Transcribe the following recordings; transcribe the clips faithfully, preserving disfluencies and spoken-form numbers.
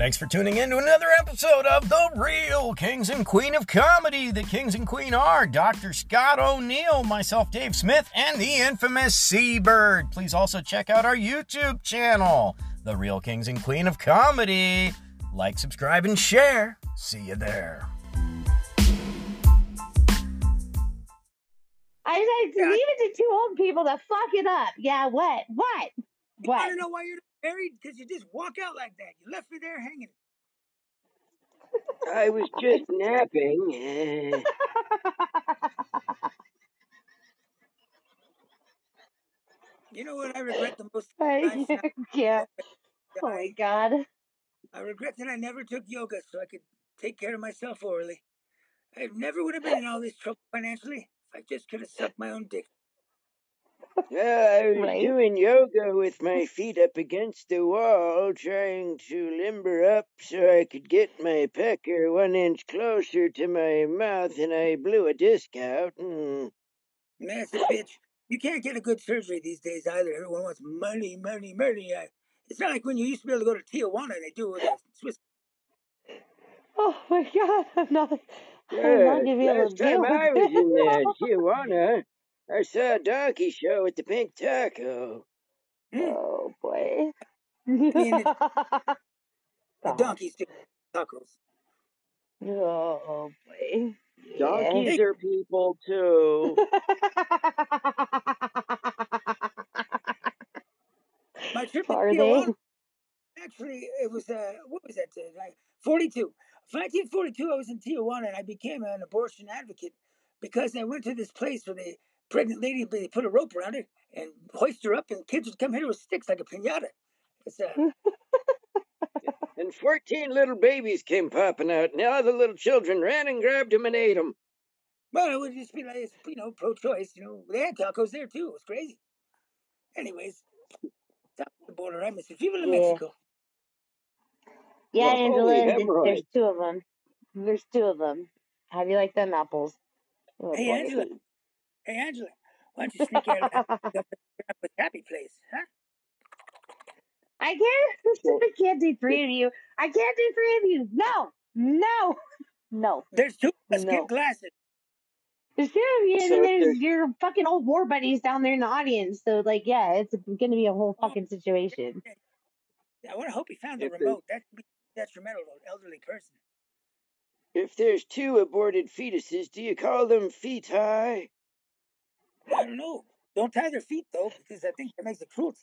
Thanks for tuning in to another episode of The Real Kings and Queen of Comedy. The Kings and Queen are Doctor Scott O'Neill, myself, Dave Smith, and the infamous Seabird. Please also check out our YouTube channel, The Real Kings and Queen of Comedy. Like, subscribe, and share. See you there. I said to leave it to two old people to fuck it up. Yeah, what? What? What? I don't know why you're married, because you just walk out like that. You left me there hanging. I was just napping. You know what I regret the most? I, yeah. Oh my god. I regret that I never took yoga so I could take care of myself orally. I never would have been in all this trouble financially if I just could have sucked my own dick. Yeah, I was Right. doing yoga with my feet up against the wall, trying to limber up so I could get my pecker one inch closer to my mouth, and I blew a disc out. Mm. That's a bitch. You can't get a good surgery these days either. Everyone wants money, money, money. I, it's not like when you used to be able to go to Tijuana and they do it with a Swiss. Oh my god. I'm not, I'm Yeah, not gonna be able last to deal time with I was in uh, it. Tijuana, I saw a donkey show at the Pink Taco. Oh boy. mean, it- The God. donkeys do tacos. Oh boy. Donkeys are people too. My trip to Are they? Tijuana, actually, it was, uh, what was that, uh, like forty-two. nineteen forty-two, I was in Tijuana, and I became an abortion advocate because I went to this place where the pregnant lady, they put a rope around her and hoist her up, and kids would come here with sticks like a piñata. It's, uh, And fourteen little babies came popping out, and all the little children ran and grabbed them and ate them. well, it would just be like, you know, pro-choice. You know, they had tacos there, too. It was crazy. Anyways, south of the border, I miss it. Viva la Yeah. Mexico. Yeah, Well, Angela, holy there's, hemorrhoid. there's two of them. There's two of them. How do you like them apples? Oh, Hey, boy. Angela. Hey, Angela. Why don't you sneak out of that with happy place, huh? I can't. I can't do three of you. I can't do three of you. No, no, no, There's two of us. no. Get glasses. There's two of you, and So then if there's there's- your fucking old war buddies down there in the audience. So, like, yeah, it's going to be a whole Oh, fucking situation. I want to hope he found the If there's- remote. That could be detrimental to an elderly person. If there's two aborted fetuses, do you call them feti? I don't know. Don't tie their feet, though, because I think that makes it cruelty.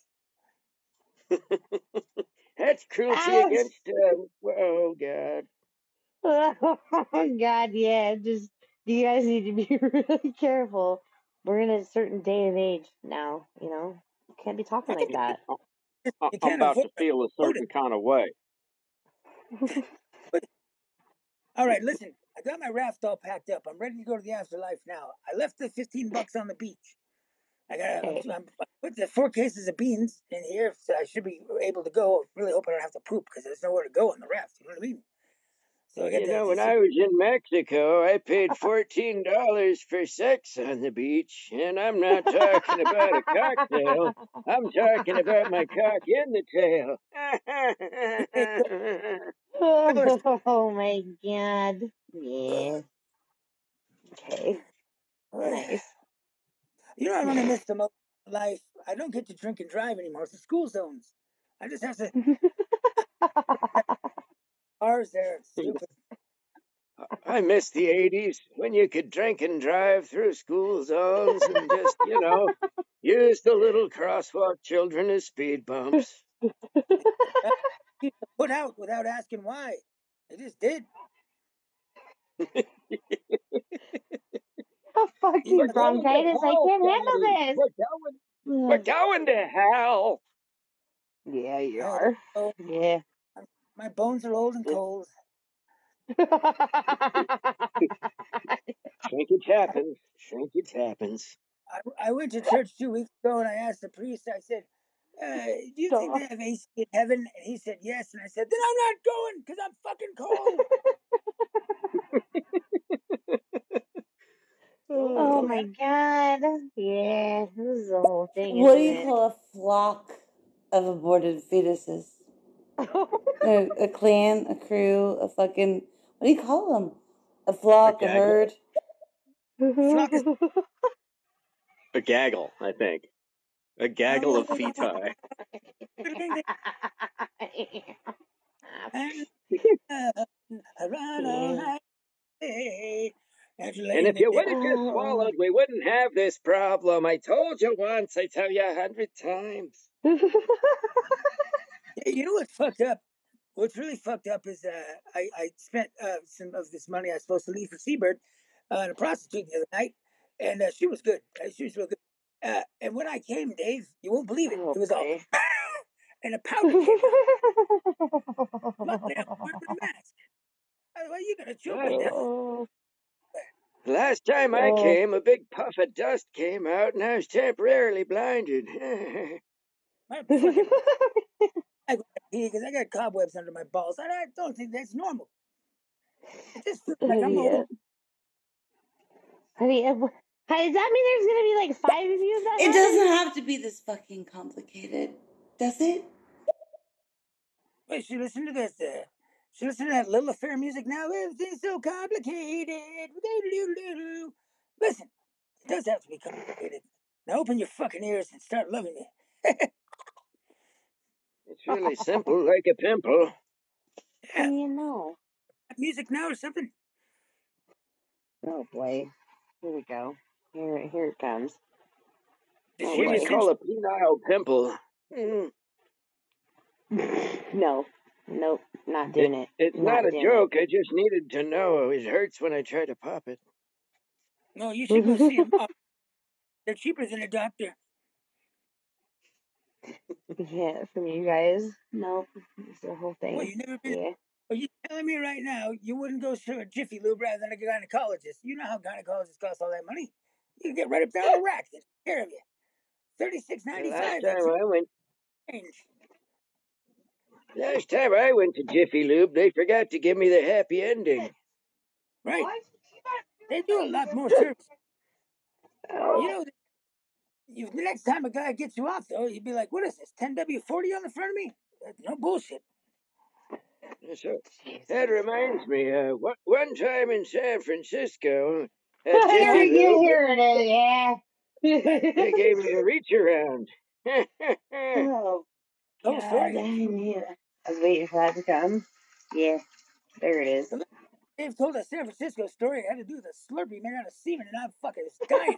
That's cruelty Ouch. against, uh, oh, God. Oh, God, yeah. Just, you guys need to be really careful. We're in a certain day and age now, you know? Can't be talking like that. You I'm can't about to avoid feel a certain kind of way. All right, listen. I got my raft all packed up. I'm ready to go to the afterlife now. I left the fifteen bucks on the beach. I got Okay. I'm, I put the four cases of beans in here, so I should be able to go. Really hope I don't have to poop because there's nowhere to go on the raft. You know what I mean? So I got You the, know, when this- I was in Mexico, I paid fourteen dollars for sex on the beach, and I'm not talking about a cocktail. I'm talking about my cock in the tail. Oh my god. Yeah. Okay. Nice. You know, I'm gonna miss the most in life. I don't get to drink and drive anymore. It's the school zones. I just have to. Cars there, it's stupid. I miss the eighties when you could drink and drive through school zones and just, you know, use the little crosswalk children as speed bumps. Put out without asking why. They just did. Oh, fucking We're going to bronchitis. I hell, can't handle Daddy. this. We're going, we're going to hell. Yeah, you I- are. oh, Yeah. my bones are old and cold. Shrinkage happens. Shrinkage happens. I, I went to church two weeks ago and I asked the priest, I said, uh, do you think they have A C in heaven? And he said yes. And I said, then I'm not going because I'm fucking cold. Oh my god. Yeah, this is the whole thing. What do isn't you it? call a flock of aborted fetuses? a, a clan, a crew, a fucking, what do you call them? A flock, a, A herd. Flock is A gaggle, I think. A gaggle of feti. and uh, around all night. Hey, and you lay And in if the you day. would have just Oh. swallowed, we wouldn't have this problem. I told you once, I tell you a hundred times. Hey, you know what's fucked up? What's really fucked up is uh, I, I spent uh, some of this money I was supposed to leave for Seabird uh, on a prostitute the other night, and uh, she was good. Uh, she was real good. Uh, and when I came, Dave, you won't believe it. Oh, It was all, boy. and a powder came out. Luckily, I'm wearing my mask. Otherwise, you're gonna choke me down. Oh. Last time I Oh. came, a big puff of dust came out, and I was temporarily blinded. My fucking, I go to pee because I got cobwebs under my balls. I, I don't think that's normal. It just feels like I'm Yeah. old. I mean, uh, wh- does that mean there's gonna be like five of you? That It happen? doesn't have to be this fucking complicated, does it? Wait, she listen to this. Uh, she listen to that little affair music now. Everything's so complicated. Listen, it does have to be complicated. Now open your fucking ears and start loving me. It's really simple, like a pimple. How Yeah, do you know? music now or something. Oh boy. Here we go. Here, here it comes. Does Oh she What do you boy. understand? call a penile pimple? Mm, No. Nope. Not doing it. It's Not not a doing joke. I just needed to know. It hurts when I try to pop it. No, you should go it. see them. They're cheaper than a doctor. Yeah, from you guys. Nope. It's the whole thing. Well, you never been. Yeah. Are you telling me right now you wouldn't go to a Jiffy Lube rather than a gynecologist? You know how gynecologists cost all that money. You can get right up there on the rack. They take care of you. Thirty-six The ninety-five. last That's time I went, change. last time I went to Jiffy Lube, they forgot to give me the happy ending. Right. They do a lot more service. Oh. You know, you, the next time a guy gets you off, though, you'd be like, what is this, ten W forty on the front of me? That's no bullshit. So that reminds me, uh, one, one time in San Francisco, at yeah, Jiffy yeah, Lube, here it is. Yeah. they gave me a reach around. Oh, Tell a God. story. Yeah. I was waiting for that to come. Yeah. There it is. Dave told a San Francisco story. It had to do with a Slurpee made out of semen, and I'm fucking dying.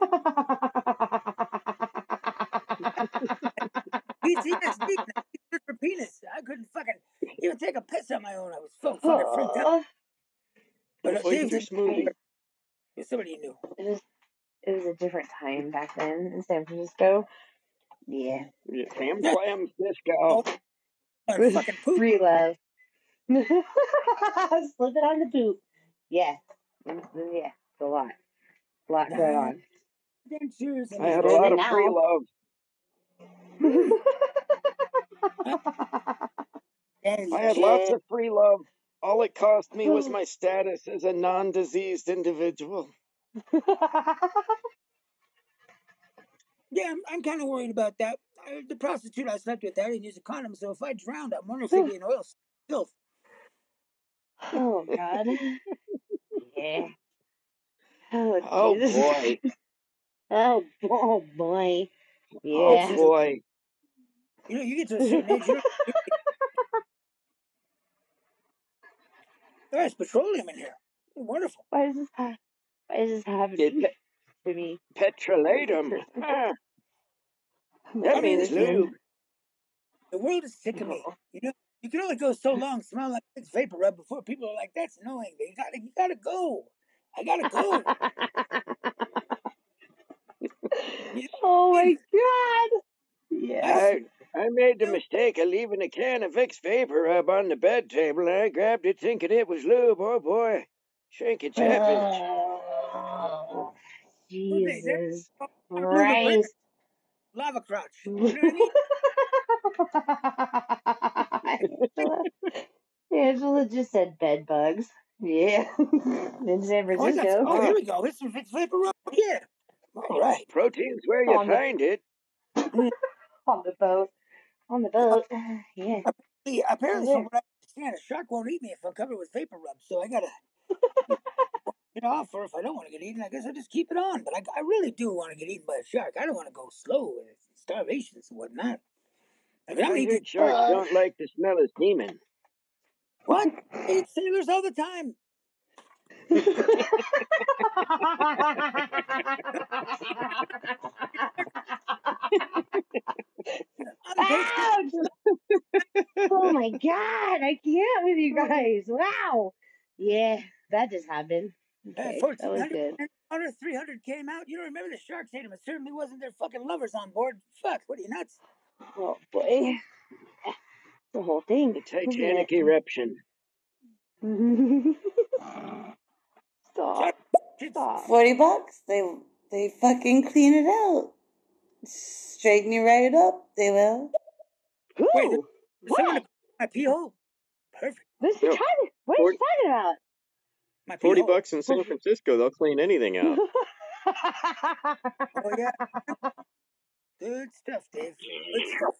P T S D. For penis. I couldn't fucking even take a piss on my own. I was so fucking freaked out. But uh, Oh, Dave you're did smooth. somebody you knew. It was, it was a different time back then in San Francisco. Yeah. Sam Slam Cisco. Oh, and fucking poop. Free love. Slip it on the boot. Yeah. Yeah. It's a lot. A lot going on. Adventures. I had a lot of free love. I had lots of free love. All it cost me was my status as a non-diseased individual. Yeah, I'm, I'm kind of worried about that. I, the prostitute I slept with, I didn't use a condom, so if I drowned, I'm wondering if it'd be an oil spill. Oh, God. Yeah. Oh, Oh, Jesus. boy. Oh, oh, boy. Yeah. Oh, boy. You know, you get to a certain age, you don't. There's petroleum in here. Wonderful. Why does this ha- Why does this happen Pe- to me? Petrolatum. That I mean, means this- lube. The world is sick of me. You know, you can only go so long smelling like it's vapor rub before people are like, "That's annoying." You gotta, you gotta go. I gotta go. You know, Oh I my mean, God. Yeah. I, I made the mistake of leaving a can of Vicks Vapor Rub on the bed table, and I grabbed it thinking it was lube. Oh, boy. Shrinkage happens. Oh, okay, that's Jesus remember Brandon, Christ. lava crotch. You know what I mean? Angela, Angela just said bed bugs. Yeah. In San Oh, I got Francisco. some- oh, here we go. It's some Vicks vapor rub. Yeah. All right. Protein's where you On the- find it. On the boat. On the boat. Yeah. Yeah, apparently, Yeah. from what I understand. A shark won't eat me if I'm covered with vapor rub, so I gotta get off, or if I don't want to get eaten, I guess I'll just keep it on. But I, I really do want to get eaten by a shark. I don't want to go slow with starvations and whatnot. Like, I'm eating Wizard sharks Uh. don't like the smell of semen. what? I eat sailors all the time. I'm tasty. Ouch! Oh my god, I can't with you guys. Wow. Yeah, that just happened. Uh, Okay, that fourteen was hundred, good. three hundred came out. You don't remember the sharks ate them. It certainly wasn't their fucking lovers on board. Fuck, what are you nuts? Oh boy. The whole thing. The Isn't Titanic it? eruption. Stop. Shark shits. Stop. Forty bucks. They they fucking clean it out, straighten you right up. They will. Wait, Who? there's someone to What? clean my pee hole? Perfect. What's he No, talking? What is forty, he talking about? My pee forty hole. bucks in San Francisco, they'll clean anything out. Oh, yeah. Good stuff, Dave. Good stuff.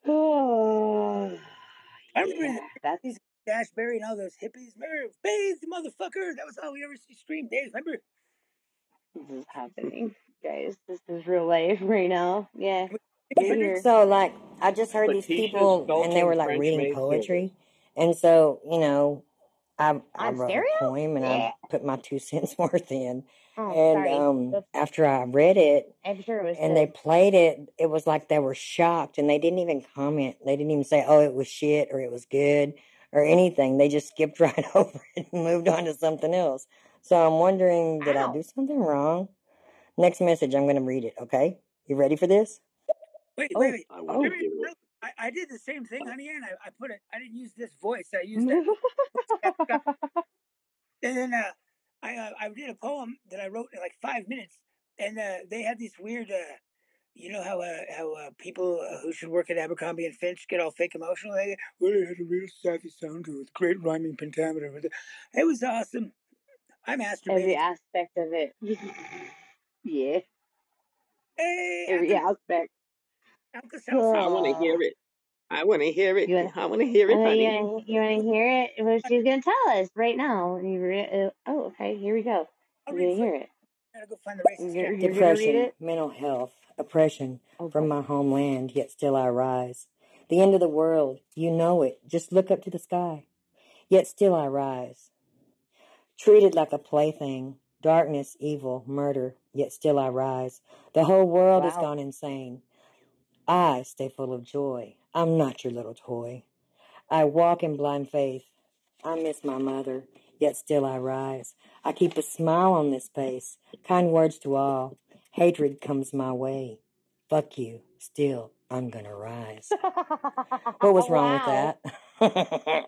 Oh, I remember in the yeah, that's fifties, Dashberry and all those hippies. Remember, bathe, motherfucker. That was all we ever streamed, Dave. Remember? this is happening, guys. This is real life right now. Yeah, Jimi you're Hendrix? here. So, like, I just heard these Letitia's people, and they were Sultan like French reading maid children. poetry, and so you know, I I On wrote stereo? a poem, and Yeah. I put my two cents worth in, Oh, and sorry. um, That's, after I read it, I'm sure it was and they good. played it, it was like they were shocked, and they didn't even comment. They didn't even say, "Oh, it was shit" or "It was good" or anything. They just skipped right over it and moved on to something else. So I'm wondering, did I Ow. do something wrong? Next message, I'm going to read it. Okay, you ready for this? Wait, Oh, wait, wait. I oh. wouldn't do it. I, I did the same thing, honey, and I, I put it. I didn't use this voice. I used that. And then uh, I uh, I did a poem that I wrote in like five minutes, and uh, they had these weird. Uh, you know how uh, how uh, people uh, who should work at Abercrombie and Finch get all fake emotional? They well, it had a real sassy sound to it, great rhyming pentameter. It was awesome. I masturbated. Every aspect of it. Yeah, Hey, every Uncle, aspect. Uncle Salsa. I want to hear it. I want to hear it. You wanna, I want to hear uh, it, you honey. wanna, you wanna hear it? Well, she's gonna tell us right now. You re- uh, oh, okay. Here we go. I'll You're read gonna for hear you. it. I gotta go find the racist You're, cat. you're gonna read Depression, it. mental health, oppression Okay. from my homeland, yet still I rise. The end of the world, you know it. Just look up to the sky, yet still I rise. Treated like a plaything, darkness, evil, murder, yet still I rise. The whole world has Wow. gone insane. I stay full of joy. I'm not your little toy. I walk in blind faith. I miss my mother, yet still I rise. I keep a smile on this face, kind words to all. Hatred comes my way. Fuck you, still I'm gonna rise. What was wrong with Wow. that?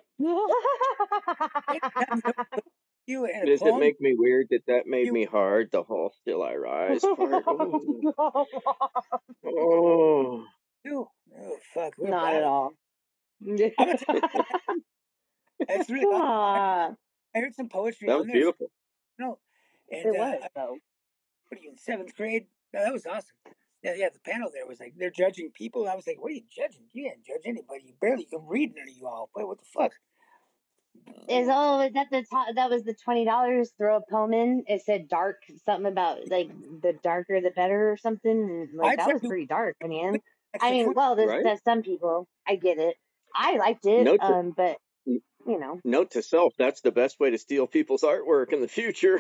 You in a Does it poem? make me weird that that made You me hard, the whole still I rise part? Oh, oh. too? Oh fuck, we're Not at proud. all. I'm gonna tell you, it's really awesome. Ah, I heard some poetry That on was there. beautiful. No, and it uh, was I- though. what are you in seventh grade? No, that was awesome. Yeah, yeah. The panel there was like they're judging people. I was like, what are you judging? You didn't judge anybody. You barely can read none of you all. Wait, what the fuck? Is oh is that the top, that was the twenty dollars? Throw a poem in. It said dark something about like the darker the better or something. And, like I that tried was to pretty dark, man. extra I mean, twenty. well, there's Right? there's some people. I get it. I liked it. Note to, Um, but you know. note to self, that's the best way to steal people's artwork in the future.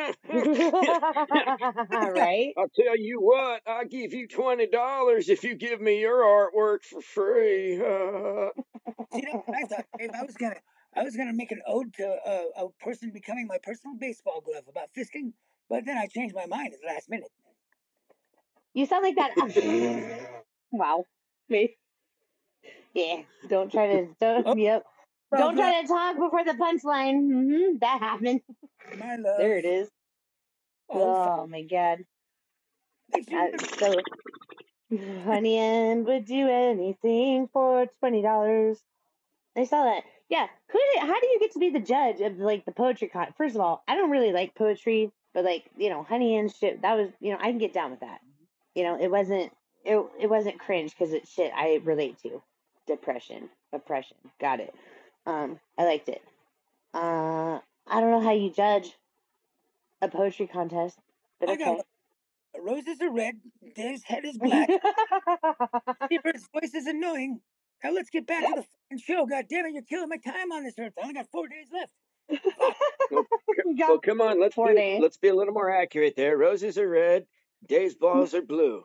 Right? I'll tell you what, I'll give you twenty dollars if you give me your artwork for free. See, that's what I thought, Dave. I was gonna, I was gonna make an ode to uh, a person becoming my personal baseball glove about fisting, but then I changed my mind at the last minute. You sound like that. Wow. Me. Yeah. Don't try to. Don't. Oh, Yep. love, Don't love, try to talk before the punchline. hmm That happened. my love. There it is. Oh, fuck. Oh my god. Thanks, you. Uh, so, Honey and would do anything for twenty dollars. I saw that. Yeah. Who? Did, how do you get to be the judge of like the poetry con? First of all, I don't really like poetry, but like you know, Honey and shit. That was you know I can get down with that. You know, it wasn't it it wasn't cringe because it's shit I relate to. Depression, oppression. Got it. Um, I liked it. Uh, I don't know how you judge a poetry contest, but I got okay. one. The roses are red. Dave's head is black. Seabird's voice is annoying. Now let's get back to the fucking show. God damn it, you're killing my time on this earth. I only got four days left. Fuck. Well, c- You well, got come on. Let's four be days. let's be a little more accurate there. Roses are red. Dave's balls are blue.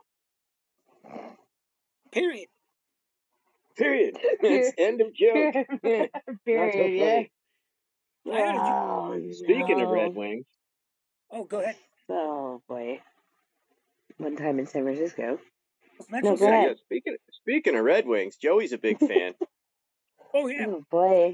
Period. Period. It's end of joke. Eh, Not so Period, yeah. funny. I had a joke. Oh, Speaking of Red no. Wings, Oh, go ahead. Oh, boy. One time in San Francisco. Metro No, go yeah, ahead. yeah. Speaking speaking of Red Wings, Joey's a big fan. Oh, yeah. Oh, boy.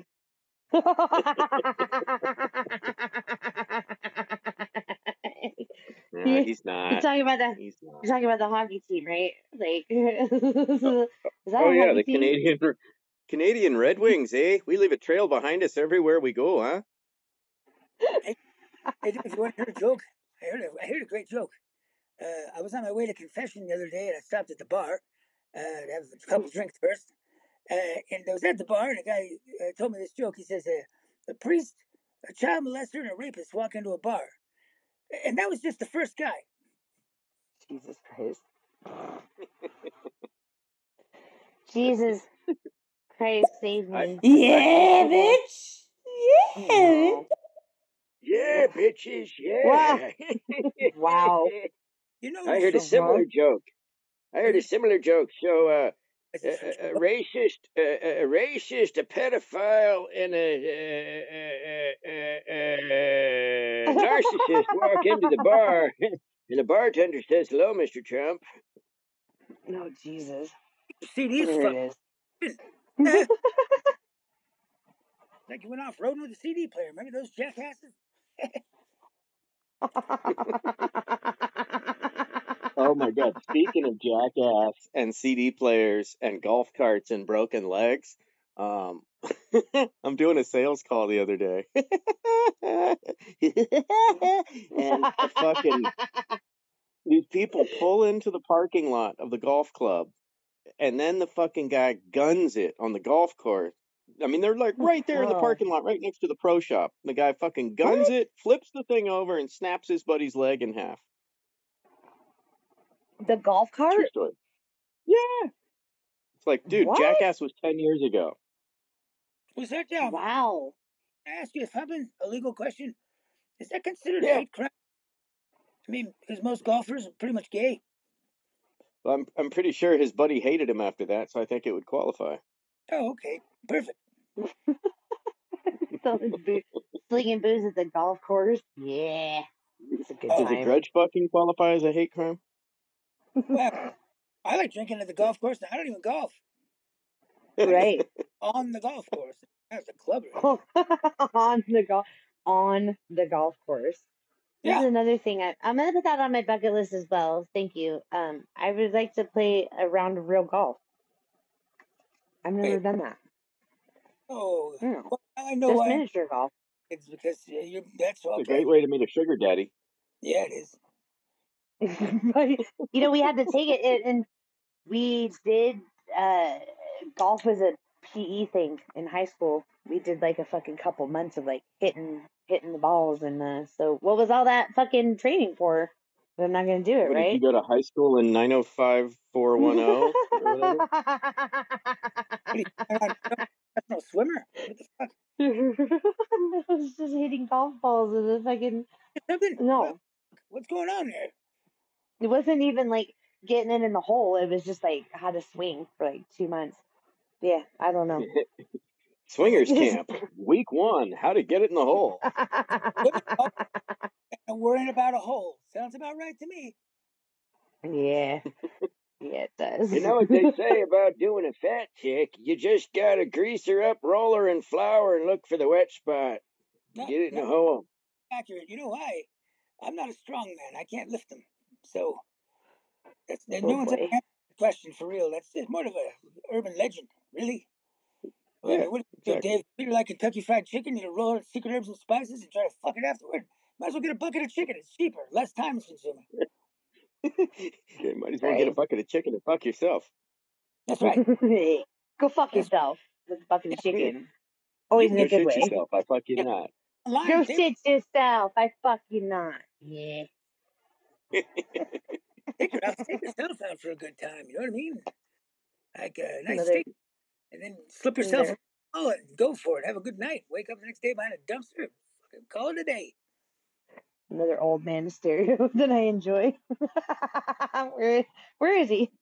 No, You- he's You're not. talking about the He's not. you're talking about the hockey team, right? Like, is that Oh a yeah, hockey the team? Canadian Canadian Red Wings, eh? We leave a trail behind us everywhere we go, huh? Hey, Dave, if you want to hear a joke, I heard a, I heard a great joke. Uh, I was on my way to confession the other day, and I stopped at the bar uh, to have a couple drinks first. Uh, and I was at the bar, and a guy uh, told me this joke. He says, uh, "A priest, a child molester, and a rapist walk into a bar," and that was just the first guy. Jesus Christ. Jesus Christ, save I, me. Yeah, Okay. bitch. Yeah. No. yeah, bitches, Wow. yeah. Wow. You know, I heard a so, similar joke. I heard a similar joke. So, uh, This a, is from a, a racist, a, a racist, a pedophile, and a, a, a, a, a narcissist walk into the bar, and the bartender says, "Hello, Mister Trump." No, Jesus. C D's There fuck. it is. Eh, like you went off roading with a C D player. Remember those jackasses? Oh my God! Speaking of jackass and C D players and golf carts and broken legs, um, I'm doing a sales call the other day, and a fucking these people pull into the parking lot of the golf club, and then the fucking guy guns it on the golf course. I mean, they're like right there in the Oh. parking lot, right next to the pro shop. The guy fucking guns What? it, flips the thing over, and snaps his buddy's leg in half. The golf True cart? story. Yeah. It's like, dude, What? Jackass was ten years ago. Was that down? Wow. I ask you something, a legal question. Is that considered Yeah. a hate crime? I mean, because most golfers are pretty much gay. Well, I'm I'm pretty sure his buddy hated him after that, so I think it would qualify. Oh, okay. Perfect. Selling boo- Slinging booze at the golf course? Yeah. It's a good Oh. Does a time. grudge fucking qualify as a hate crime? Well, I like drinking at the golf course. And I don't even golf. Right. On the golf course. That's a club. Right? on the golf on the golf course. This Yeah. is another thing. I, I'm gonna put that on my bucket list as well. Thank you. Um, I would like to play a round of real golf. I've never Hey. done that. Oh, No. well, I know Just why. miniature golf. It's because uh, you. That's It's okay. a great way to meet a sugar daddy. Yeah, it is. But, you know, we had to take it, and, and we did. Uh, golf was a P E thing in high school. We did like a fucking couple months of like hitting hitting the balls, and uh, so what was all that fucking training for? But I'm not gonna do it, What, did right? you go to high school in nine oh five four one oh or whatever? What are you, you're not a professional swimmer? What the fuck? I was just hitting golf balls with a fucking Something? no. What's going on there? It wasn't even like getting it in the hole. It was just like how to swing for like two months. Yeah, I don't know. Swingers camp, week one, how to get it in the hole. And worrying about a hole. Sounds about right to me. Yeah. Yeah, it does. You know what they say about doing a fat chick? You just gotta grease her up, roll her in flour, and look for the wet spot. Not, Get it in the not hole. accurate. You know why? I'm not a strong man. I can't lift them. So that's Oh, no one's ever boy. answered the question for real. That's just more of a urban legend, really. Well, I Yeah, mean, what do you do, exactly. Dave? Treat her like Kentucky Fried Chicken. You roll it with secret herbs and spices and try to fuck it afterward. Might as well get a bucket of chicken. It's cheaper, less time consuming. You might as well get a Right. bucket of chicken and fuck yourself. That's right. Go fuck That's- yourself with a bucket of Yeah. chicken. Always in Go a good shit way. yourself. I fuck you not. Line, Go they- shit yourself. I fuck you not. Yeah. Take, her out, take yourself out for a good time. You know what I mean? Like a nice Another, steak, and then slip yourself. another, Oh, and go for it. Have a good night. Wake up the next day behind a dumpster. Fucking call it a day. another old man stereo that I enjoy. where, where is he?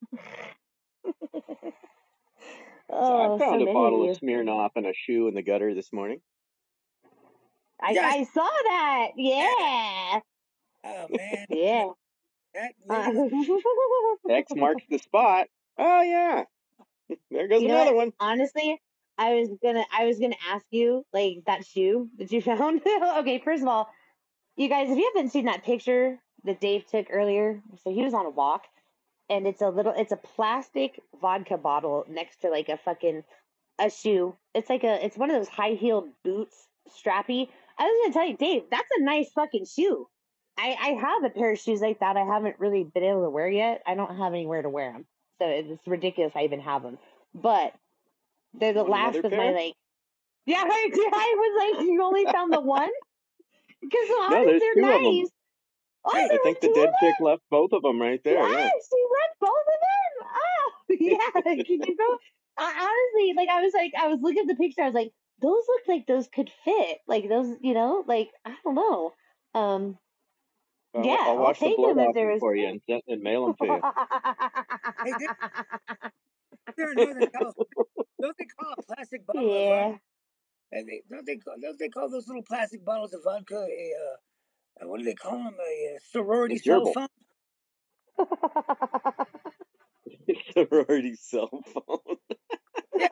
So I Oh, so found a many bottle of of you. Smirnoff and a shoe in the gutter this morning. I, Yes. I saw that. Yeah. Oh man. Yeah. That Uh, lady. X marks the spot. Oh yeah. There goes you know another what? one. Honestly, I was gonna I was gonna ask you, like, that shoe that you found. Okay, first of all, you guys, if you haven't seen that picture that Dave took earlier, so he was on a walk, and it's a little it's a plastic vodka bottle next to like a fucking a shoe. It's like a it's one of those high heeled boots, strappy. I was gonna tell you, Dave, that's a nice fucking shoe. I, I have a pair of shoes like that. I haven't really been able to wear yet. I don't have anywhere to wear them, so it's ridiculous I even have them. But they're the Want last another of my pair? like. Yeah, I, I was like, you only found the one because No, honestly, there's they're two of them. nice. Oh, Hey, there I think were the two dead of chick them. left both of them right there. Yeah. Yes, she left both of them. Oh, yeah. Can you go? I, honestly, like I was like, I was looking at the picture. I was like, those look like those could fit. Like those, you know, like I don't know. Um, I'll, yeah, I'll I'll wash the take blood them if off there them was for you and, send, and mail them to you. hey, they're, they're in Northern California. Don't they call a plastic bottle of Yeah. vodka? And they, don't they call don't they call those little plastic bottles of vodka a uh, what do they call them? A, uh sorority A cell gerbil. phone? Sorority cell phone. Yeah,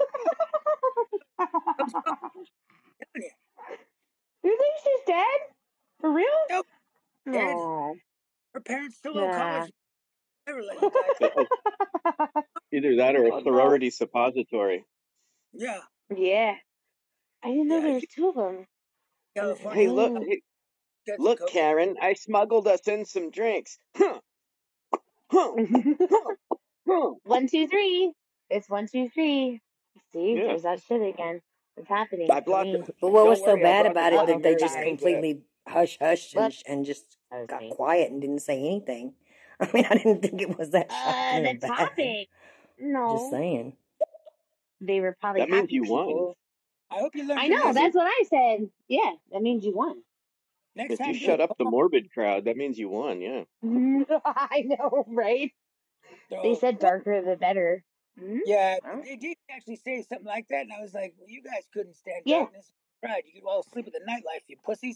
I'm telling you. You think she's dead? For real? Nope, dead. No. Her parents still owe Nah. college. Never let you guys. Either that or Oh, a no. sorority suppository. Yeah, Yeah. I didn't know yeah. there was two of them. California. Hey, look, Oh. hey, Got some look, coke. Karen, I smuggled us in some drinks. Huh, huh, huh, huh. One, two, three. It's one, two, three. See, Yeah. there's that shit again. It's happening I to blocked me. it. But what Don't was so worry, I bad brought about the it Uh-oh, that they Bloody just sorry. Marys. Yeah. completely hush hushed and, Whoops. and just That was got me. quiet and didn't say anything? I mean, I didn't think it was that Uh, shocking or the bad. topic. Just No. saying. They were probably That means happy you won. people. I hope you learned I your know, lesson. that's what I said. Yeah, that means you won. Next If you time, shut just up the morbid crowd, that means you won. Yeah. I know, right? They throw. said darker the better. Hmm? Yeah, Huh? they did actually say something like that, and I was like, well, you guys couldn't stand Yeah. darkness. Right, you could all sleep with the nightlife, you pussies.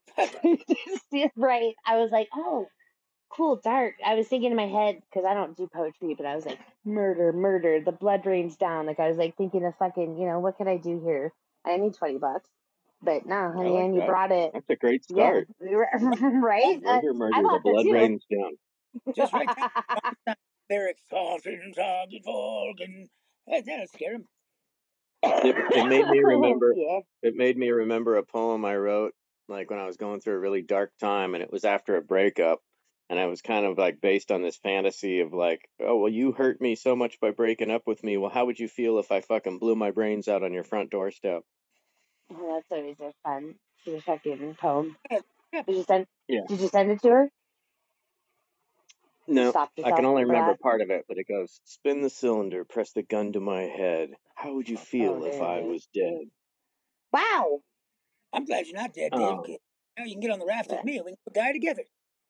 Right. I was like, oh, cool, dark. I was thinking in my head, because I don't do poetry, but I was like, murder, murder, the blood rains down. Like, I was like thinking of fucking, you know, what could I do here? I need twenty bucks. But no, I honey, like and you that. brought it. That's a great Yeah. start. Right? Uh, Murder, I murder, the thought so blood too. rains down. Just write down Rammstein lyrics. Sausage, sausage, and that, that'll scare him. It, it made me remember. Yeah. It made me remember a poem I wrote, like when I was going through a really dark time, and it was after a breakup, and I was kind of like based on this fantasy of like, oh well, you hurt me so much by breaking up with me. Well, how would you feel if I fucking blew my brains out on your front doorstep? Oh, that's always a fun the fucking poem. Yeah, Did you send Yeah. did you send it to her? You No, stopped I yourself can only for remember that? part of it, but it goes, spin the cylinder, press the gun to my head. How would you feel Oh, if there I it is. was dead? Wow. I'm glad you're not dead, Dave. Oh. Now you can get on the raft with me and we can die together.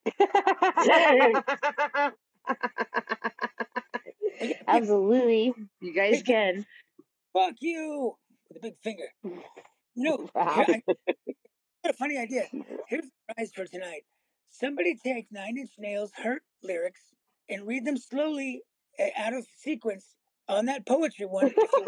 Absolutely. You guys Hey, can. fuck you with a big finger. No, Wow. here, I got a funny idea. Here's the prize for tonight. Somebody take Nine Inch Nails' Hurt lyrics and read them slowly uh, out of sequence on that poetry one. If you,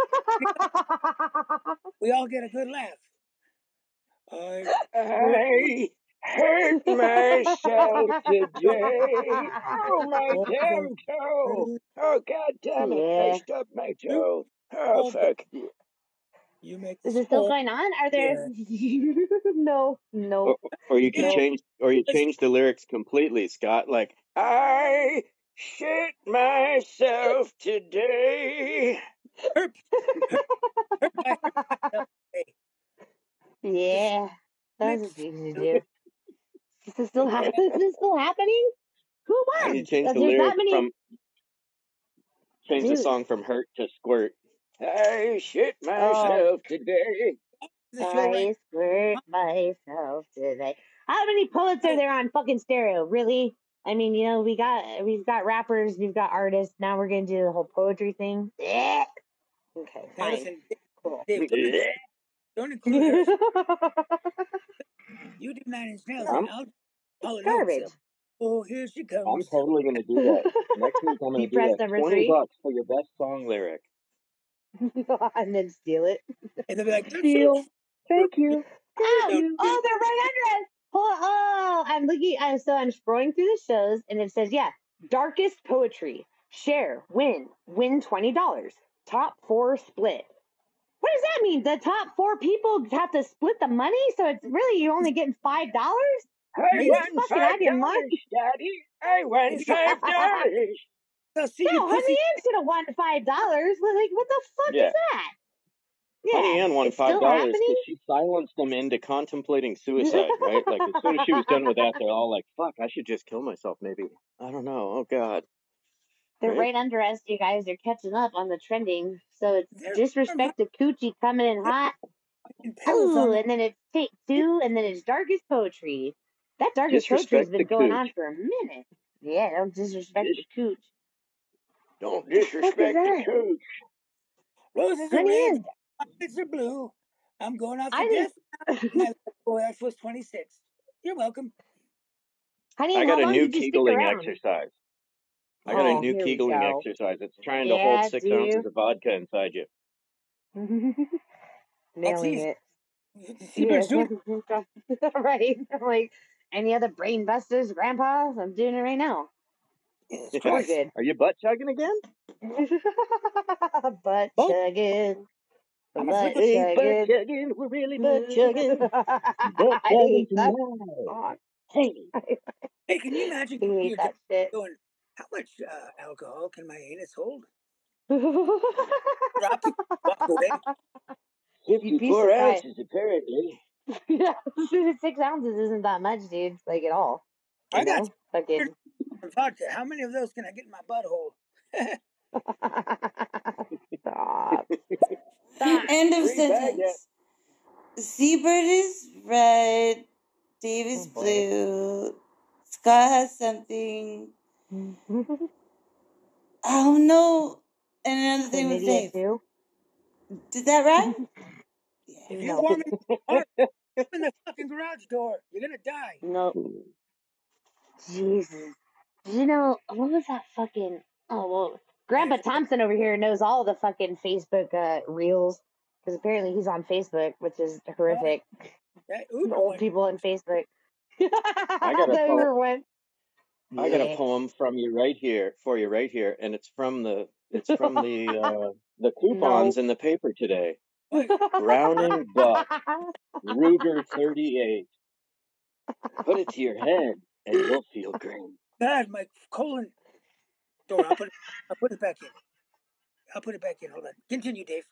we all get a good laugh. I I hurt myself today. Oh, my damn toe. Oh, God damn it. I Yeah. stubbed my toe. Oh, fuck. You make Is this it still whole going on? Are there no, no, Or, or you could no. change, or you Listen. change the lyrics completely, Scott. Like, I shit myself today. hurt, hurt, hurt, I hurt myself today. Yeah, that's what you used to do. Is this still, ha- is this still happening? Who I need won? to change Uh, the There's that lyric many. from change the Dude. song from hurt to squirt. I shit Oh, myself today. The show right. I squirt myself today. How many poets are there on fucking stereo? Really? I mean, you know, we got we've got rappers, we've got artists. Now we're gonna do the whole poetry thing. Yeah. Okay, Now fine, listen, cool. Dave, don't include, don't include her. You do Nine Inch Nails, No, and I'll Hall and it's Oates. garbage. So, oh, here she I'm comes. totally gonna do that. Next week I'm gonna Deep do press that. number Twenty three, bucks for your best song lyric. and then steal it. And they'll be like, that's so Deal. Thank you. Oh, no, oh, they're right under us. Oh, oh, I'm looking. Uh, so I'm scrolling through the shows, and it says, yeah, darkest poetry, share, win, win twenty dollars, top four split. What does that mean? The top four people have to split the money, so it's really you're only getting five dollars. I maybe. won Fucking five out of your mind. dollars, Daddy. I won five dollars. They'll see No, you Honey pussy. Ann should have won five dollars. Like, what the fuck Yeah. is that? Honey Yeah, Ann won it's five still dollars happening. because she silenced them into contemplating suicide. Right? Like as soon as she was done with that, they're all like, "Fuck, I should just kill myself." Maybe. I don't know. Oh God. They're Right? right under us, you guys. They're catching up on the trending. So it's They're disrespect to Coochie coming in hot. fucking pills Oh, on and then it's take two, and then it's darkest poetry. That darkest poetry has Disrespect been the going cooch. on for a minute. Yeah, don't disrespect Dis- the Cooch. Don't What the fuck is disrespect the that? coach. Roses are Honey red, Ann, violets are blue. I'm going out for I death. didn't. My boy, I was twenty-six. You're welcome. Honey I Ann, got how a long new did you stick Kegling around? exercise. I got a Oh, new here we Kegling go. exercise. It's trying to Yeah, hold six do ounces you? of vodka inside you. That's Nailing easy. it. Seabirds Yeah, doing it. right. I'm like, any other brain busters, Grandpa? I'm doing it right now. Jesus We're Christ. good. Are you butt chugging again? Butt Both. chugging. I'm a Butt frequent. Hey, butt chugging. chugging. We're really butt chugging. Butt I chugging hate that tonight. song. Hey. Hey, can you imagine I going hate your that shit. going, how much uh, alcohol can my anus hold? Drop it, walk away. You'd be fifty-four surprised. ounces, apparently. Yeah, six ounces isn't that much, dude. Like at all. You I got know, fucking. vodka. How many of those can I get in my butthole? Stop. Stop. End of Free bag yet. sentence. Seabird is red. Dave is Oh boy. blue. Scott has something. Oh no. And another thing with Chlamydia Dave. too. Did that right? If Yeah. you're No. warming the car, open the fucking garage door. You're gonna die. No. Jesus. You know, what was that fucking. Oh, well, Grandpa Thompson over here knows all the fucking Facebook uh, reels. Because apparently he's on Facebook, which is horrific. That The Uber old one. people on Facebook. I got a the po- Uber one. I got a Yeah. poem from you right here for you right here, and it's from the it's from the uh, the coupons No. in the paper today. What? Browning Buck Ruger thirty-eight. Put it to your head, and you'll feel great. God, my colon. Door. I'll put it. I'll put it back in. I'll put it back in. Hold on. Continue, Dave.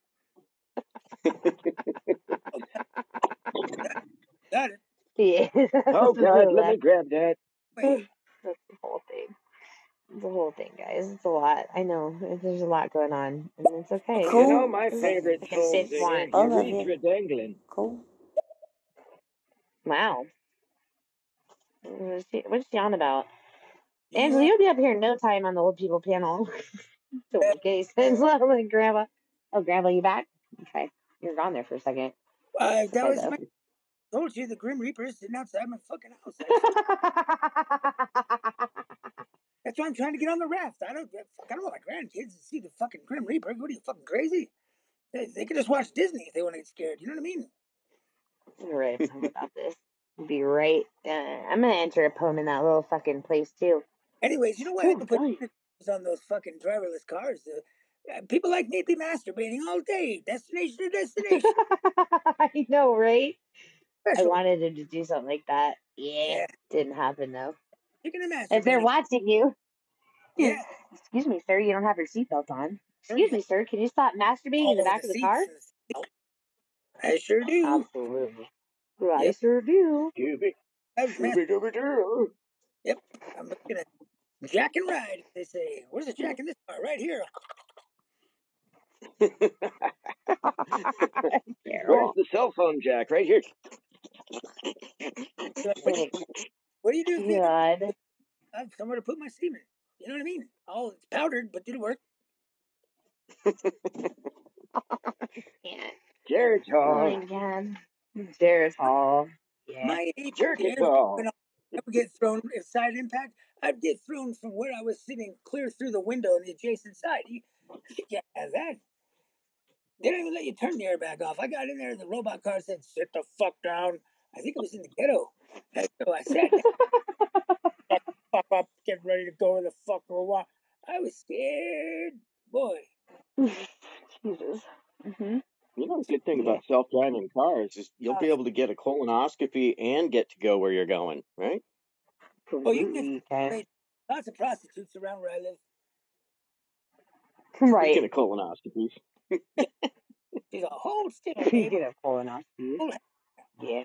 Got it. Yeah. Oh, God, let me grab that. Wait. That's the whole thing. It's the whole thing, guys. It's a lot. I know. There's a lot going on. And it's okay. You know, Cool. my favorite Like a poem fifth thing one. is I love you. urethra dangling. Cool. Wow. What's she, what's she on about? You Angela, know, you'll be up here in no time on the old people panel. Don't make any sense. Like, Grandma. Oh, Grandma, you back? Okay. You're gone there for a second. uh, It's that okay, was though. my. Told you the Grim Reapers sitting outside my fucking house. That's, that's why I'm trying to get on the raft. I don't. Fuck, I don't want my grandkids to see the fucking Grim Reaper. What are you fucking crazy? They, they can just watch Disney if they want to get scared. You know what I mean? You're right about this. Be right. Uh, I'm gonna enter a poem in that little fucking place too. Anyways, you know what? Oh, I can put dang. on those fucking driverless cars. Uh, uh, people like me be masturbating all day, destination to destination. I know, right? I Special. wanted him to do something like that. Yeah, Yeah. didn't happen though. Speaking of If they're masturbating, watching you, yeah. excuse me, sir, you don't have your seatbelt on. Sure, Excuse you me, sir, can you stop masturbating in the all back the of the seats car? and the seat. I sure do. Absolutely. I Yep. sure do. Scooby, I was mad. Scooby Dooby Doo. Yep. I'm looking at Jack and Ride, they say. Where's the Jack in this car? Right here. Where's the cell phone jack? Right here. You're like, what, do you, what do you do with me? God. I have somewhere to put my semen. You know what I mean? Oh, it's powdered, but did it work? Can't. Jared's Oh Hall. my God. Jared's Hall. Yeah. My age, Jerk the it air all. when I would get thrown, if side impact, I'd get thrown from where I was sitting clear through the window on the adjacent side. You, you can't have that. They don't even let you turn the airbag off. I got in there, the robot car said, sit the fuck down. I think it was in the ghetto. And so I sat down, shut the fuck up, get ready to go to the fuck or what. I was scared. Boy. Jesus. Mm-hmm. You know, the good thing about self-driving cars is you'll be able to get a colonoscopy and get to go where you're going, right? Oh, you can Okay. get lots of prostitutes around where I live. Right. Speaking of colonoscopies. She's a whole stick, babe. Speaking of colonoscopy. Whole- Yeah.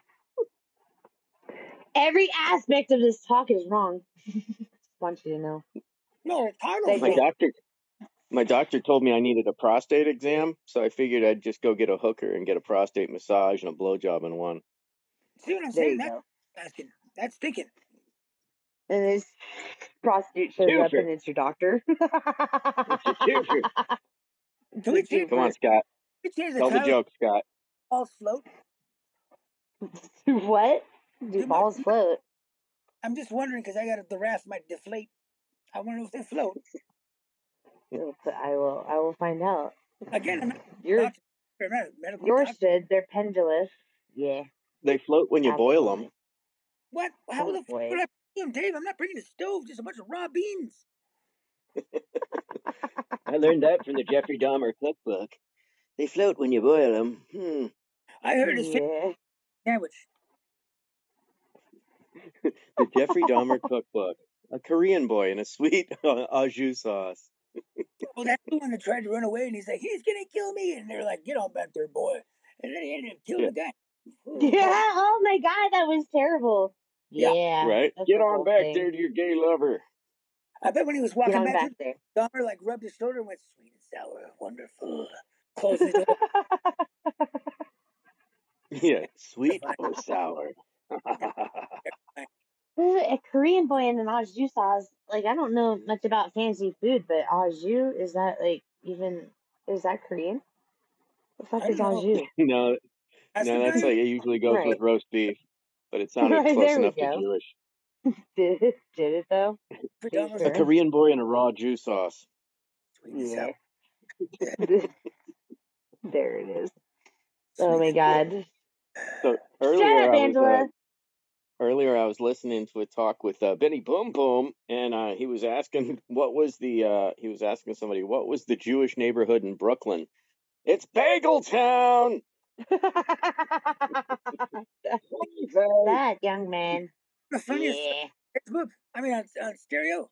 Every aspect of this talk is wrong. Just want you to know. No, it's hard They My do. doctor, my doctor told me I needed a prostate exam, so I figured I'd just go get a hooker and get a prostate massage and a blowjob in one. See what I'm There saying? you That's go. asking. That's thinking. And this prostitute shows up Twofer. and it's your doctor. It's a twofer. Can we change, Come on, Scott. can we change the Tell the title? joke, Scott. Balls float. What? Do Do my- balls float? I'm just wondering because I got the raft might deflate. I wonder if they float. I will. I will find out. Again, I'm not a Your doctor. I'm not a medical yours doctor. should. They're pendulous. Yeah. They float when you boil them. What? How Oh, the fuck boy. would I put them, Dave? I'm not bringing a stove, just a bunch of raw beans. I learned that from the Jeffrey Dahmer cookbook. They float when you boil them. Hmm. I heard it's Yeah. sandwich. The Jeffrey Dahmer cookbook. A Korean boy in a sweet au jus sauce. Well, that's the one that tried to run away, and he's like, he's gonna kill me. And they're like, get on back there, boy. And then he ended up killing Yeah. the guy. Oh, Yeah. boy. Oh my God, that was terrible. Yeah. Yeah. Right? That's Get the on whole back thing. there to your gay lover. I bet when he was Get walking on back, back to there. Dahmer like rubbed his shoulder and went, sweet and sour, wonderful. Closed the door. Yeah. Sweet or sour. A Korean boy in an au jus sauce. Like, I don't know much about fancy food, but au jus, is that like even, is that Korean? The fuck I is don't au know. jus? no, Ask no, the that's guy. like it usually goes Right. with roast beef, but it sounded Right, close there we enough to go. Jewish. Did it, did it though? For Are you Dahmer's A sure? Korean boy in a raw jus sauce. sweet and Yeah. sour. There it is. Sweet Oh my and sour. God. So Shut earlier up, I was uh, Angela. earlier I was listening to a talk with uh, Benny Boom Boom, and uh, he was asking what was the uh, he was asking somebody what was the Jewish neighborhood in Brooklyn. It's Bagel Town. That young man. The funniest Yeah. Facebook. I mean, on, on stereo.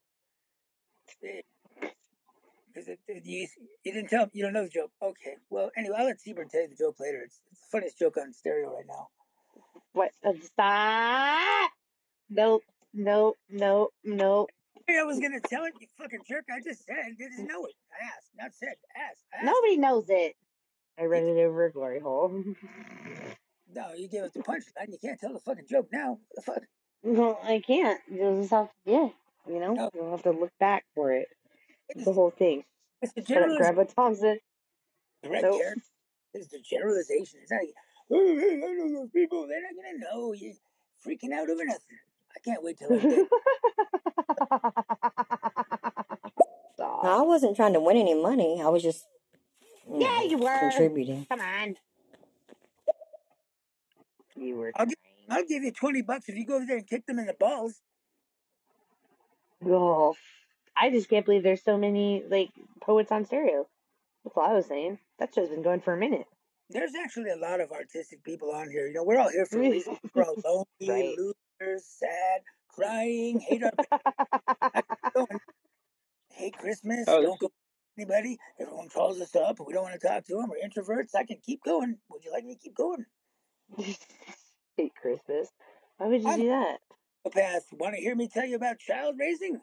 Because it, it, you, you didn't tell, you don't know the joke. Okay. Well, anyway, I'll let Seabird tell you the joke later. It's, it's the funniest joke on stereo right now. What? Uh, Stop. Nope. Nope. Nope. Nope. Hey, I was gonna tell it, you fucking jerk. I just said, I didn't know it. I asked, not said. Asked. asked. Nobody knows it. I read it over a glory hole. No, you gave us the punchline. You can't tell the fucking joke now. What the fuck? No, I can't. You'll just have, yeah, you know, No. you'll have to look back for it. It's, The whole thing. it's the Shut up, generalization. Grandpa Thompson. Correct, Nope. Karen. It's the generalization. It's not like, oh, hey, I know those people. They're not gonna know. You're freaking out over nothing. I can't wait till I'm dead. Stop. I wasn't trying to win any money. I was just, you Yeah, know, you were. contributing. Come on. You were I'll, gi- trying. I'll give you twenty bucks if you go over there and kick them in the balls. Oh, I just can't believe there's so many, like, poets on stereo. That's what I was saying. That show's been going for a minute. There's actually a lot of artistic people on here. You know, we're all here for a reason. We're all lonely, Right. losers, sad, crying, hate our I keep going. Hate Christmas. Oh, Don't this go anybody. Everyone calls us up and we don't want to talk to them. We're introverts. I can keep going. Would you like me to keep going? Hate Christmas. Why would you I'm do that? a path. Want to hear me tell you about child raising?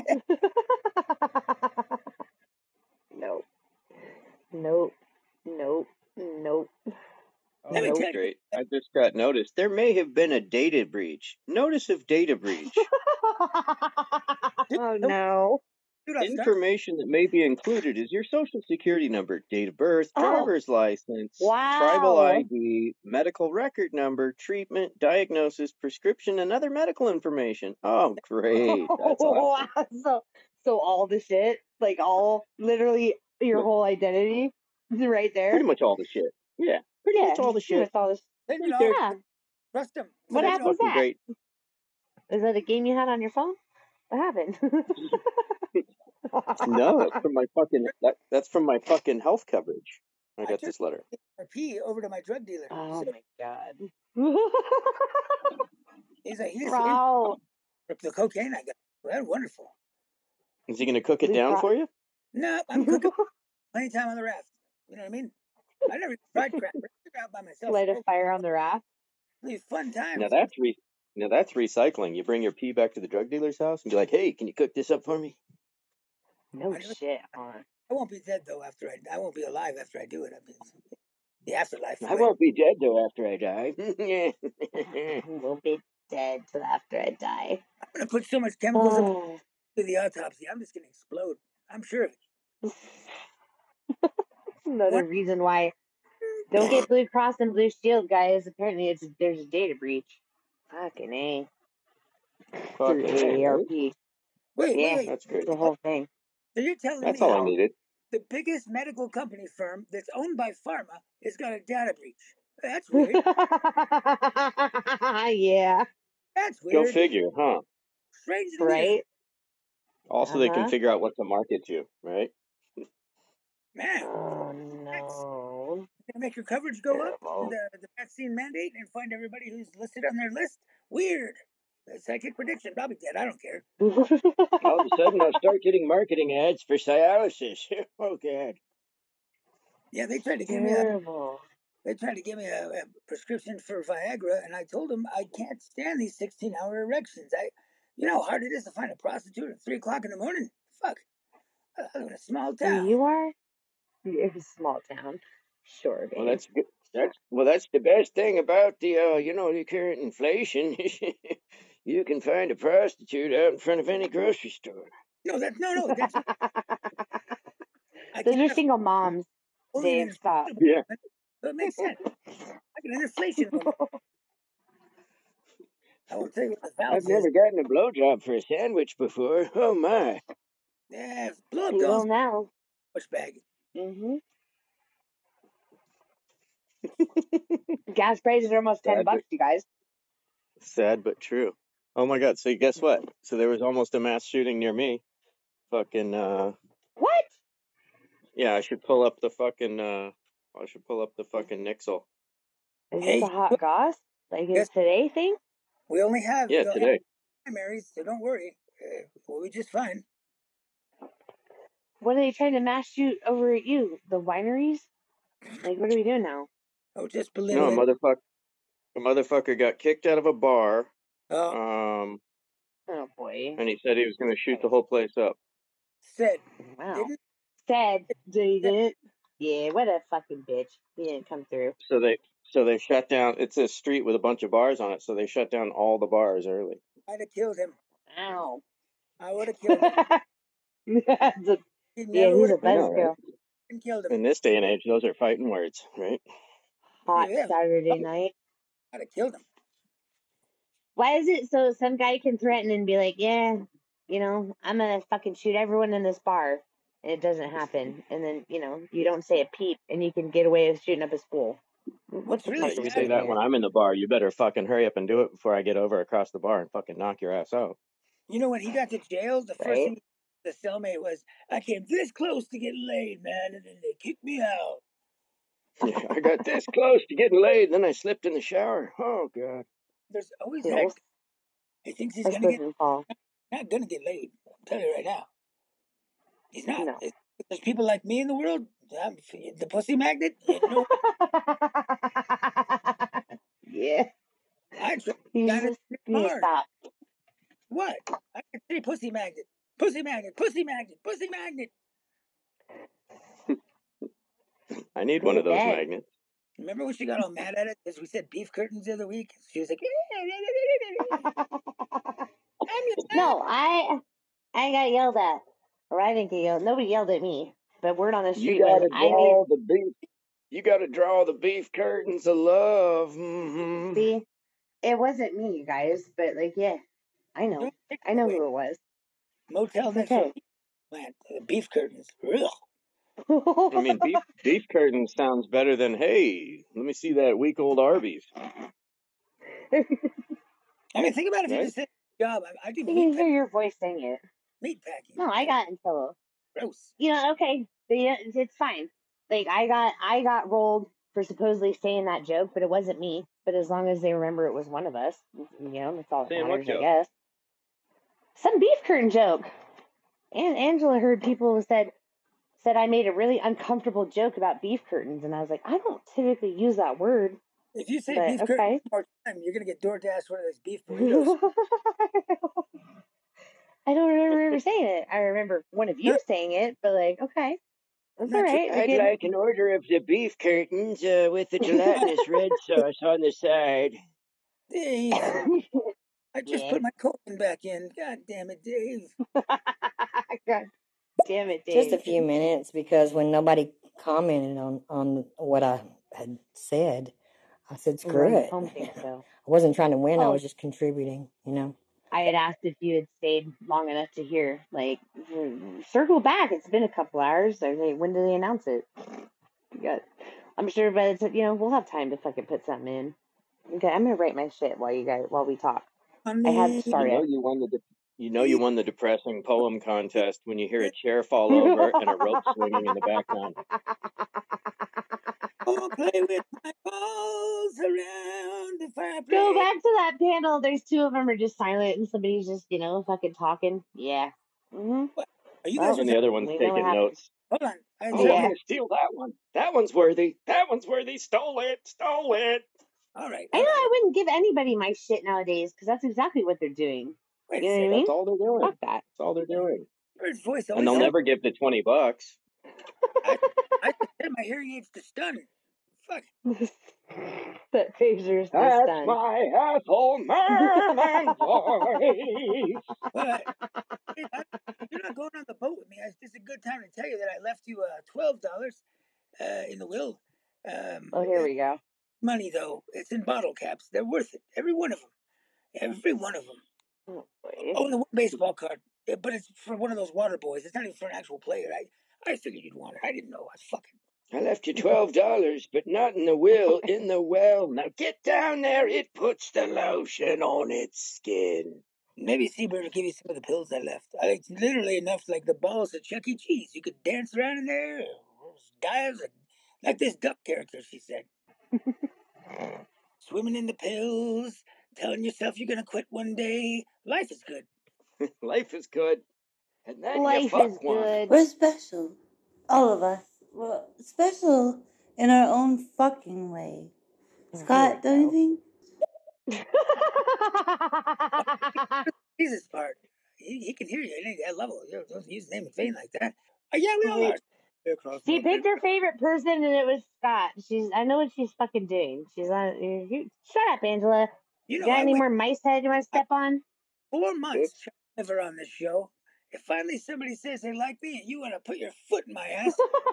Nope. Nope. Nope. Nope. Oh, Let me Nope. tell you. great. I just got noticed. There may have been a data breach. Notice of data breach. Dude, Oh don't- no. dude, I'll start. Information that may be included is your social security number, date of birth, Oh. driver's license, tribal Wow. I D, medical record number, treatment, diagnosis, prescription, and other medical information. Oh, great. That's awesome. Wow. So, so all the shit, like all, literally your Look, whole identity, is right there. pretty much all the shit. Yeah, pretty Yeah, much all the pretty shit. much all this. Send Right it there. all. Yeah. Trust them. What Send it That's app all. was fucking that? great. Is that a game you had on your phone? What happened? No, that's from my fucking that, that's from my fucking health coverage. I I got took this letter. my pee over to my drug dealer. Oh So my god. he's like, he's in Bro. for the cocaine I got. Well, that's wonderful. Is he gonna cook it Blue down Cross. for you? No, I'm cooking plenty time on the raft. You know what I mean? I never tried crap. I figured out by myself. Light a Oh, fire on the raft. these fun times. Now that's re now that's recycling. You bring your pee back to the drug dealer's house and be like, "Hey, can you cook this up for me?" No I never- shit, huh? I won't be dead though after I. I won't be alive after I do it. I mean, the afterlife. I won't be dead though after I die. We'll be dead till after I die. I'm gonna put so much chemicals up Oh. to the autopsy. I'm just gonna explode. I'm sure of it. Another What? reason why don't get Blue Cross and Blue Shield, guys. Apparently, it's there's a data breach. Fucking a. Through Fucking A, A A R right? P. Wait, Yeah, wait, wait. That's great. the whole thing. So you're telling That's me all I Wow. needed. the biggest medical company firm that's owned by pharma has got a data breach? That's weird. Yeah. That's Go weird. figure, huh? Strange and weird. Right. Also, they can Uh-huh. figure out what to market to, right? Man, Oh that's no. gonna make your coverage go up. Terrible. The the vaccine mandate and find everybody who's listed on their list. Weird. The psychic prediction. I'll be dead. I don't care. All of a sudden, I'll start getting marketing ads for dialysis. Oh god. Yeah, they tried to give me a Terrible. they tried to give me a, a prescription for Viagra, and I told them I can't stand these sixteen hour erections. I, you know how hard it is to find a prostitute at three o'clock in the morning. Fuck. I live in a small Who town. you are? You're a small town. Sure, Well, babe. that's good. That's well, that's the best thing about the uh, you know, the current inflation. You can find a prostitute out in front of any grocery store. No, that's no, no. That's I Those can't are single moms. only Dave, an stop. inflatable, Yeah. but it makes sense. Like an inflation woman. I won't tell you what the I've valve is. never gotten a blowjob for a sandwich before. Oh my. Yeah, blow up You will dolls now. push bag. Mm-hmm. Gas prices are almost ten Sad but bucks, you guys. sad but true. Oh my god, so guess what? So there was almost a mass shooting near me. Fucking uh What? yeah, I should pull up the fucking uh I should pull up the fucking Nixle. Is this Hey, a hot goss? Like yes, is today thing? we only have Yeah, we'll have today. primaries, so don't worry. Uh, we'll be just fine. What are they trying to mass shoot over at you? The wineries? Like, what are we doing now? Oh, just No, a belittling. motherfucker a motherfucker got kicked out of a bar. Oh, Um Oh boy. and he said he was gonna shoot the whole place up. said Wow. didn't Said that he said, didn't. Yeah, what a fucking bitch. He didn't come through. So they so they shut down it's a street with a bunch of bars on it, so they shut down all the bars early. I'd have killed him. Ow. I would have killed him. That's a- He yeah, never would he's a have I know, right? buzzkill. been killed him. In this day and age, those are fighting words, right? Hot Yeah, Saturday night. I'd have killed him. Why is it so some guy can threaten and be like, yeah, you know, I'm gonna fucking shoot everyone in this bar. And it doesn't happen. And then, you know, you don't say a peep and you can get away with shooting up a school. What What's the really Yeah, fuck are you we sad say doing that here? when I'm in the bar, you better fucking hurry up and do it before I get over across the bar and fucking knock your ass out. You know, when he got to jail, the first Right? thing the cellmate was, I came this close to getting laid, man, and then they kicked me out. Yeah, I got this close to getting laid, then I slipped in the shower. Oh god. There's always that. Pills. He thinks he's Or gonna slip get and fall. not gonna get laid. I'm telling you right now, he's not. No. It's There's people like me in the world. I'm the pussy magnet. You know, Yeah. I try You to just need to hard. stop. What? I can say pussy magnet, pussy magnet, pussy magnet, pussy magnet. I need one of those Amen. magnets. Remember when she got all mad at us because we said beef curtains the other week? She was like, No, I I got yelled at. Or I didn't get yelled. Nobody yelled at me. But word on the You street was gotta I made draw the beef. You gotta draw the beef curtains of love. Mm-hmm. see, it wasn't me, you guys, but like yeah, I know. Don't take I it know away. who it was. Motel It's next door okay. plant. Uh, beef curtains. Ugh. I mean, beef beef curtains sounds better than, hey, let me see that week old Arby's. I mean, think about if you Right? just said job. I, I do You meat can pack, hear your voice saying it. meat packing. No, I got in trouble. Gross. You know, okay, but yeah, it's it's fine. Like I got I got rolled for supposedly saying that joke, but it wasn't me. But as long as they remember it was one of us, you know, that's all that Saying what matters, I joke? guess. Some beef curtain joke. And Angela heard people said said I made a really uncomfortable joke about beef curtains, and I was like, I don't typically use that word, If you say but beef okay. curtains more time, you're gonna get DoorDash one of those beef burritos. I don't remember saying it. I remember one of you saying it, but like, okay, that's all Not true. right. We I'd can. like an order of the beef curtains uh, with the gelatinous red sauce on the side. Dave, I just Yeah. put my colon back in. God damn it, Dave. God damn it, Just a Dave. few minutes, because when nobody commented on, on what I had said, I said, screw Right, it. home thing, so. I wasn't trying to win. I Oh. was just contributing, you know. I had asked if you had stayed long enough to hear. Like, circle back. It's been a couple hours. I mean, when did they announce it? You got, I'm sure, but it's, you know, we'll have time to fucking put something in. Okay, I'm gonna write my shit while you guys while we talk. I have You sorry. know you won the de- you know you won the depressing poem contest when you hear a chair fall over and a rope swinging in the background. Oh, play with my balls around the fireplace. Go back to that panel. There's two of them are just silent, and somebody's just, you know, fucking talking. Yeah. Mm-hmm. What? Are you Well, guys And the other one's we know what taking happened. notes. Hold on. I Oh, Yeah. I'm gonna steal that one. That one's worthy. That one's worthy. Stole it. Stole it. All right. I All know right. I wouldn't give anybody my shit nowadays because that's exactly what they're doing. Wait You a know what I second. mean? That's all they're doing. Fuck that. That's all they're doing. Bird's voice And always they'll sounds. never give the twenty bucks. I, I just said my hearing aids to stun. Fuck. That Phaser's the That's stun. my Ethel Merman voice. But hey, I, you're not going on the boat with me. It's just a good time to tell you that I left you uh, twelve dollars uh, in the will. Um, Oh, here we go. money though, it's in bottle caps. They're worth it. Every one of them. Every one of them. Oh, boy. Oh, and the one baseball card. Yeah, but it's for one of those water boys. It's not even for an actual player. I, I figured you'd want it. I didn't know. I fucking. I left you twelve dollars, but not in the will, in the well. Now get down there. It puts the lotion on its skin. Maybe Seabird will give you some of the pills I left. I, it's literally enough like the balls of Chuck E. Cheese. You could dance around in there, die as a, like this duck character, she said. Swimming in the pills, telling yourself you're going to quit one day. Life is good. Life is good. And then you Life fuck is one. good. We're special. All of us. We're special in our own fucking way. Scott, don't you think? Jesus part. He, he can hear you at any that level. You don't use his name in vain like that. Oh, yeah, we all are. She picked her favorite person, and it was Scott. She's. I know what she's fucking doing. She's on. You, you, shut up, Angela. You You know, got I any went more mice head you want to step on? four months Bitch. trying to live on this show. If finally somebody says they like me and you want to put your foot in my ass,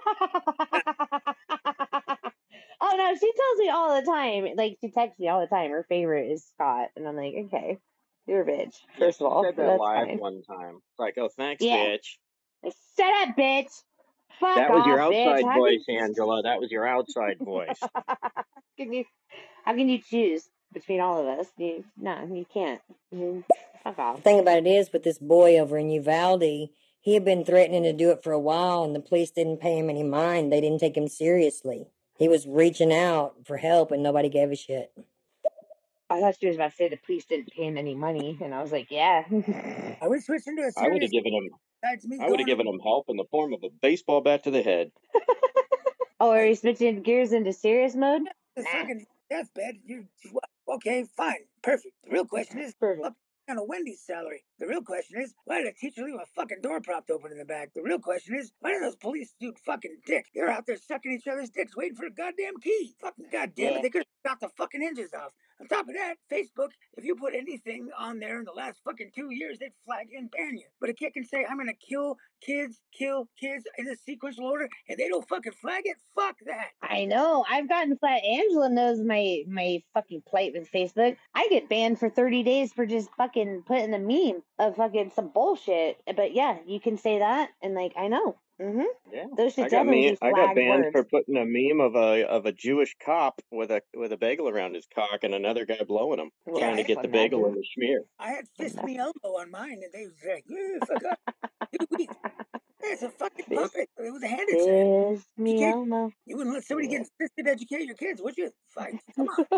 Oh no, she tells me all the time. Like she texts me all the time. Her favorite is Scott, and I'm like, okay, you're a bitch. First Yeah, of all, she said but that that's live fine. one time. It's like, oh, thanks, Yeah. bitch. Shut up, bitch. Fuck That was off, your bitch. outside How voice, can, Angela. That was your outside voice. can you? How can you choose between all of us? You, no, you can't. You, fuck off. The thing about it is, with this boy over in Uvalde, he had been threatening to do it for a while, and the police didn't pay him any mind. They didn't take him seriously. He was reaching out for help, and nobody gave a shit. I thought she was about to say the police didn't pay him any money, and I was like, yeah. are we switching to a I would have serious? given him. Besides me I would have going given him help in the form of a baseball bat to the head. Oh, are you switching gears into serious mode? to the Nah. fucking deathbed, you okay, fine, perfect. The real question is, Perfect. what kind of Wendy's salary? The real question is, why did a teacher leave a fucking door propped open in the back? The real question is, why did those police do fucking dick? They're out there sucking each other's dicks, waiting for a goddamn key. Fucking goddamn Yeah. it, they could have got the fucking hinges off. On top of that, Facebook, if you put anything on there in the last fucking two years, they'd flag you and ban you. But a kid can say, I'm gonna kill kids, kill kids in a sequential order, and they don't fucking flag it. Fuck that. I know. I've gotten flat. Angela knows my my fucking plight with Facebook. I get banned for thirty days for just fucking putting a meme of fucking some bullshit. But yeah, you can say that, and like I know. Mm-hmm. Yeah, Those should I got definitely me. be I got flagged banned words. for putting a meme of a of a Jewish cop with a with a bagel around his cock and another guy blowing him, Well, trying to I- get the bagel in imagine. the schmear. I had fist me elbow on mine, and they was like, yeah, fuck up. Two weeks. It's a fucking Fist, puppet. It was a hand exam. fist me Educate. Elmo. You wouldn't let somebody Yeah. get fisted educate your kids, would you? Fine. Come on.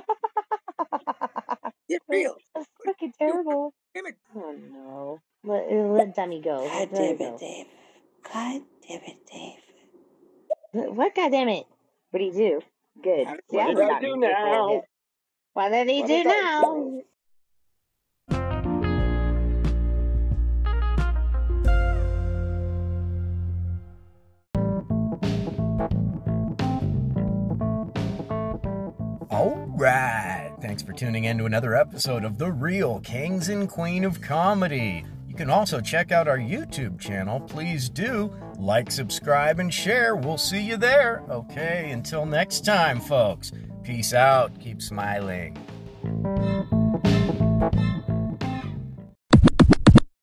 Get real. That's What fucking are you doing? terrible. Damn it. Oh no. Let let Dummy go. God Let damn Dummy it, go. Dave. God damn it, Dave. What? Goddamn it! What do you do? Good. How did- See, What I did was I not do gonna get that now? yet. What did he What do did I now? All right. Thanks for tuning in to another episode of The Real Kings and Queen of Comedy. You can also check out our YouTube channel. Please do like, subscribe, and share. We'll see you there. Okay, until next time, folks. Peace out. Keep smiling.